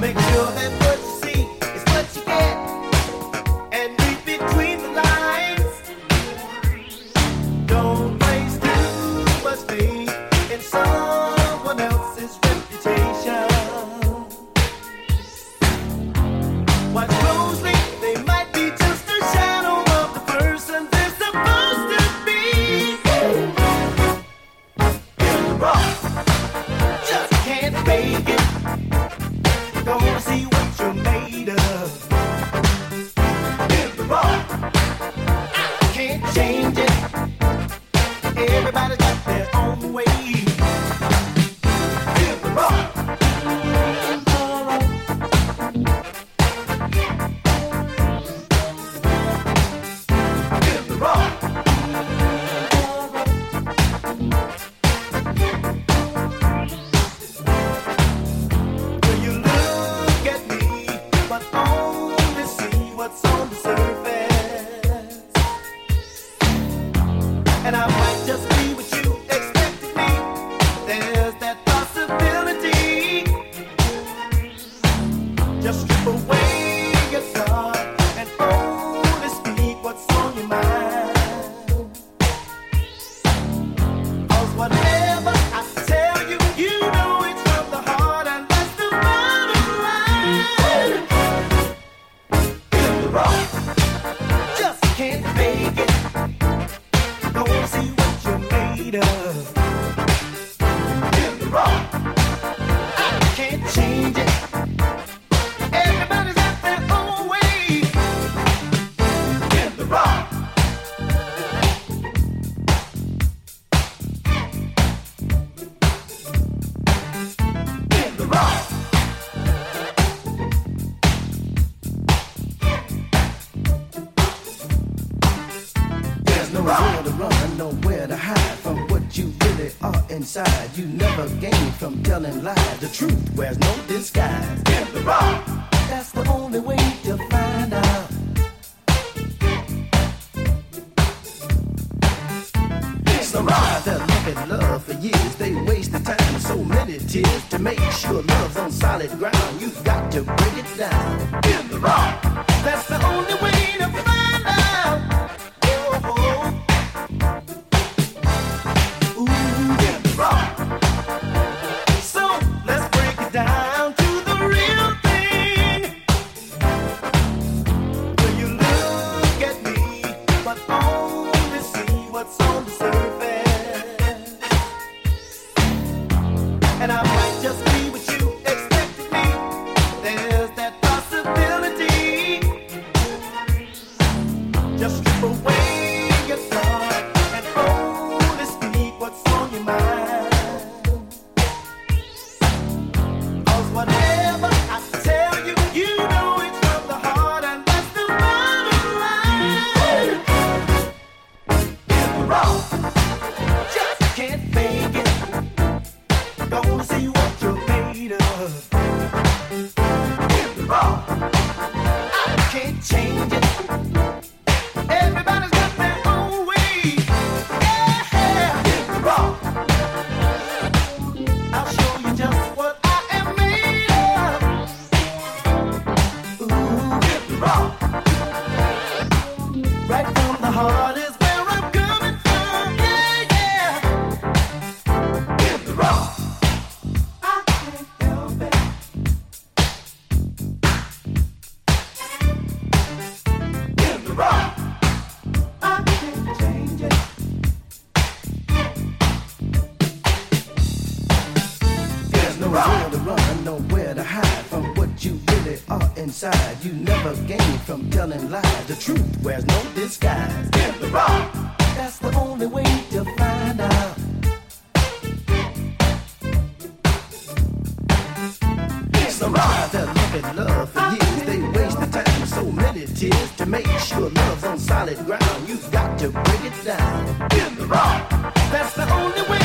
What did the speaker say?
Make sure that what you see is what you get, and read between the lines. Don't place too much faith in someone else's reputation. Watch closely, they might be just a shadow of the person they're supposed to be. In the rock, just can't fake it. Gonna see what you're made of. In the rock, I can't change it. Everybody's got their own way. In the rock. And I might just be what you expected me. There's that possibility. Just strip away your guard and only speak what's on your mind. 'Cause whatever I tell you, you know it's from the heart, and that's the bottom line. In the rock, just can't fake it. Don't see what you're made of. In the rock, I can't change it. Everybody's got their own way. In the rock. In the rock. Nowhere to run, nowhere to hide from what you really are inside. You never gain from telling lies. The truth wears no disguise. In the rock. That's the only way to find out. Some guys that look at love for years, they waste the time, so many tears. To make sure love's on solid ground, you've got to break it down. In the rock. That's the only way to find out. So let's break it down to the real thing. When you look at me, but only see what's on the surface. And I might just be what you expected me. There's that possibility. Just strip away your thought and only speak what's on your mind. Whatever I tell you, you know it's from the heart, and that's the bottom line. In the rock, just can't fake it. Gonna see what you're made of. In the rock, I can't change it. Everybody's got their own way. Yeah, in the rock, I'll show you just what I am made of. Ooh, in the rock, right from the heart is where I'm coming from. Yeah, yeah. In the rock, I can't help it. In the rock, I can't change it. There's nowhere to run, nowhere to hide from what you really are inside. You never gain from telling lies. The truth wears no disguise. In the rock, That's the only way to find out. Some guys that look at love for years, they waste the time, so many tears. To make sure love's on solid ground, you've got to break it down. in the rock, that's the only way